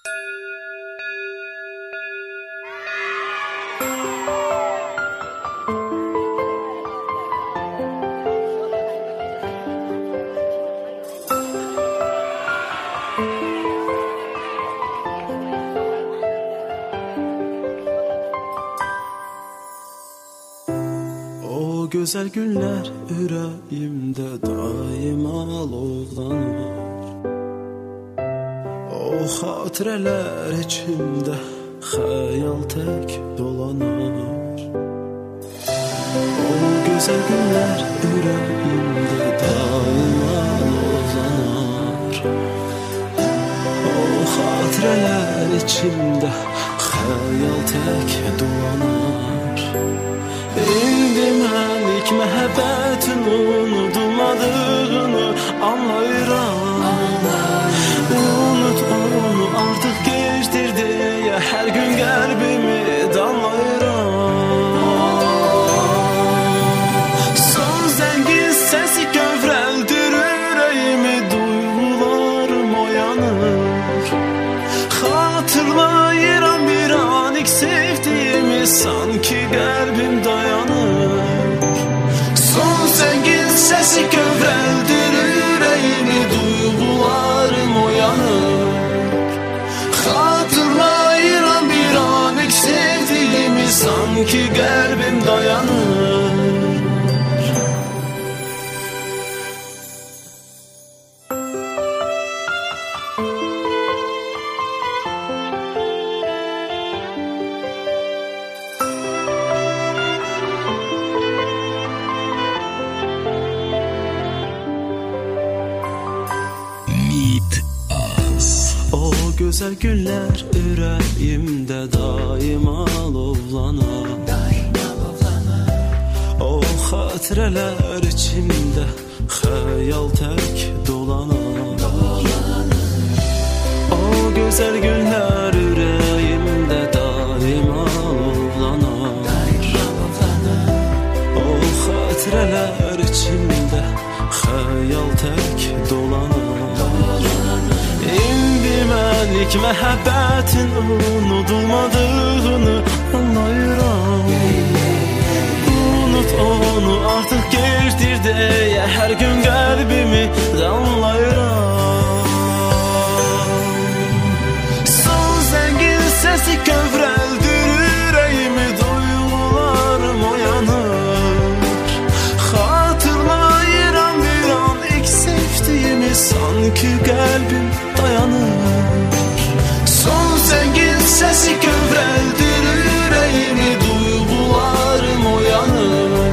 O güzel günler yüreğimde daima alovlanır. O hatireler içimde hayal tek dolanır. O güzel günler yüreğimde daima alovlanır. O hatireler içimde hayal tek dolanır. İndi mən ilk məhəbbətin unudulmadığını anlayıram. Unut onu artıq geçtir deyə hər gün qəlbimi danlayıram. Son zəngin səsi kövrəldir ürəyimi, duyğularım oyanır. Xatırlayıram bir an ilk sevdiyimi, sanki qəlbim dayanır. Son zəngin səsi kövrəldir ürəyimi, duyğularım oyanır. Xatırlayıram bir an ilk sevdiyimi, sanki qəlbim dayanır. O güzel günler yüreğimde daima alovlanar. O hatireler içimde hayal tek dolanır. O güzel günler yüreğimde daima alovlanar. O hatireler içimde hayal tek dolanır. İndi mən ilk məhəbbətin unudulmadığını anlayıram. Unut onu artıq geçtir deyə hər gün qəlbimi danlayıram. Son zəngin səsi kövrəldir ürəyimi, duyğularım oyanır. Xatırlayıram bir an ilk sevdiyimi, sanki qəlbim dayanır. Son zəngin səsi kövrəldir ürəyimi, duyğularım oyanır.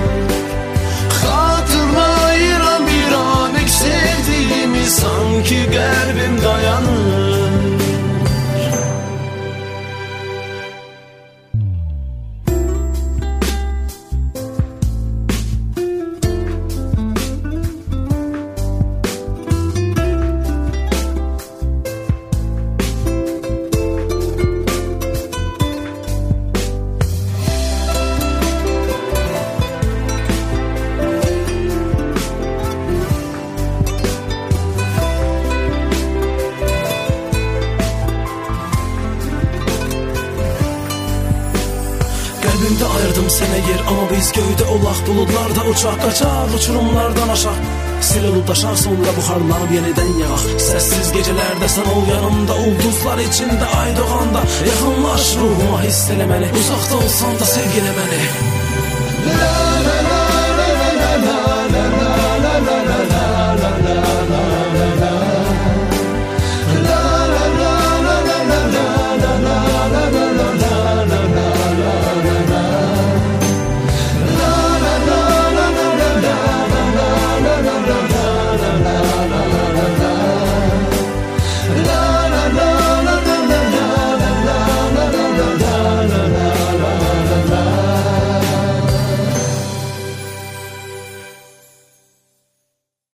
Xatırlayıram bir an ilk sevdiyimi, sanki qəlbim dayanır. Qəlbimdə ayırdım sənə yer, amma biz göydə olaq, buludlarda uçaq, qaçaq uçurumlardan aşaq. Siluludaşaq sonra buxarlanıb yenidən yağaq. Səssiz gecələrdə sən ol yanımda, ulduzlar içində ay doğanda. Yaxınlaş ruhuma hiss elə məni, uzaqda olsan da sevgilə məni.